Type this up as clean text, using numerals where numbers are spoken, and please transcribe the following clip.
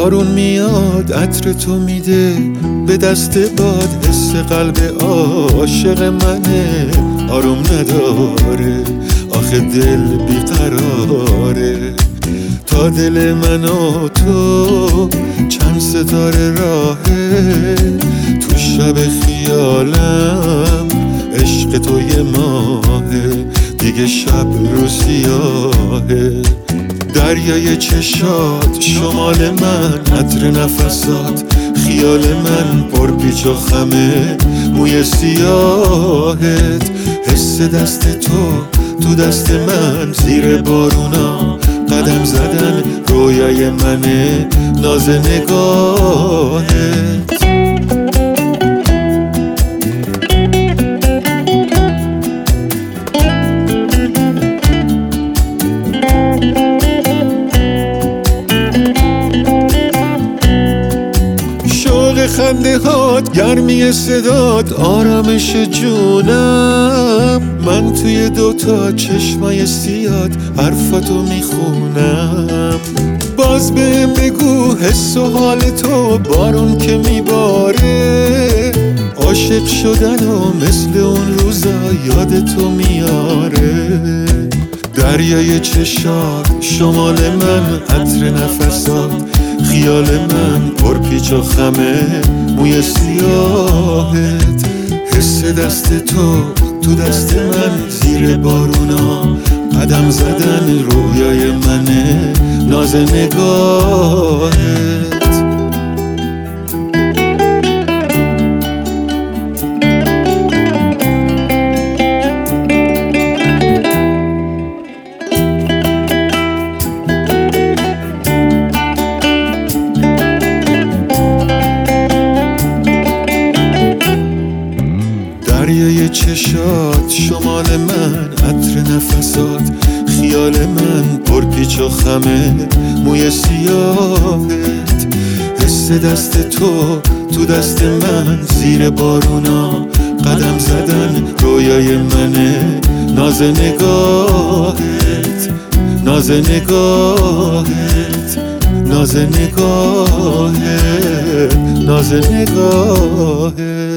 بارون میاد عطر تو میده به دست باد، حس قلب عاشق منه آروم نداره، آخه دل بیقراره. تا دل من و تو چند ستاره راهه، تو شب خیالم عشق تو یه ماهه، دیگه شب رو سیاهه. دریای چشات شمال من، عطر نفسات خیال من، پر پیچ و خمه موی سیاهت. حس دست تو دست من، زیر بارونا قدم زدن رویای منه، ناز نگاهت. خنده هات، گرمی صدات، آرامش جونم. من توی دوتا چشمای سیاد حرفاتو میخونم. باز بهم بگو حس و حال تو، بارون که میباره عاشق شدن و مثل اون روزا یاد تو میاره. دریای چشات شمال من، عطر نفسات خیال من، پر پیچ و خمه موی سیاهت. حس دست تو دست من، زیر بارونا قدم زدن رویای منه، ناز نگاهت. دریای چشات شمال من، عطر نفسات خیال من، پر پیچ و خمه موی سیاهت. حس دست تو دست من، زیر بارونا قدم زدن رویای منه، ناز نگاهت، ناز نگاهت، ناز نگاهت، ناز نگاهت.